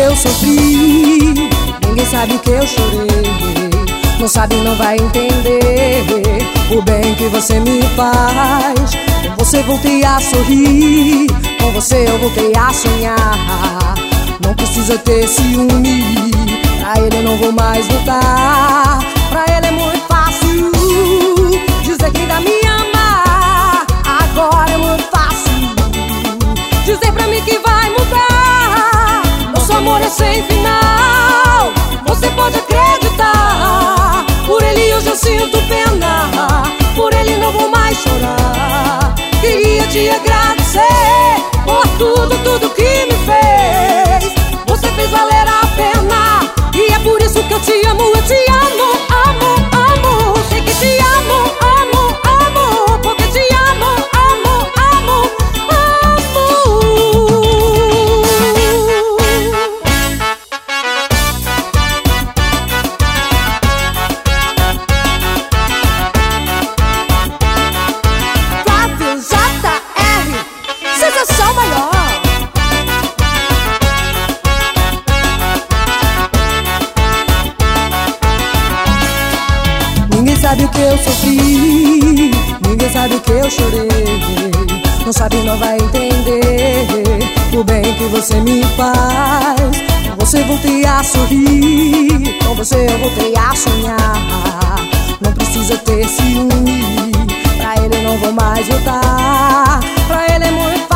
eu sofri, ninguém sabe o que eu chorei. Não sabe, não vai entender o bem que você me faz. Com você voltei a sorrir, com você eu voltei a sonhar. Não precisa ter ciúme, pra ele eu não vou mais voltar. Pra ele é muito fácil dizer que ainda me ama. Agora é muito fácil dizer pra mim que vai mudar. Nosso amor é sem final, você pode acreditar. Por ele hoje eu sinto pena, por ele não vou mais chorar. Queria te agradecer por tudo que me fez. Você fez valer a pena, e é por isso que eu te amo, amo, amo. Sei que te amo, amo, porque te amo, amo, amo. Flávio JR, sensação maior. Ninguém sabe o que eu sofri, ninguém sabe o que eu chorei. Não sabe, não vai entender o bem que você me faz. Com você voltei a sorrir, com você eu voltei a sonhar. Não precisa ter ciúme, pra ele eu não vou mais voltar. Pra ele é muito fácil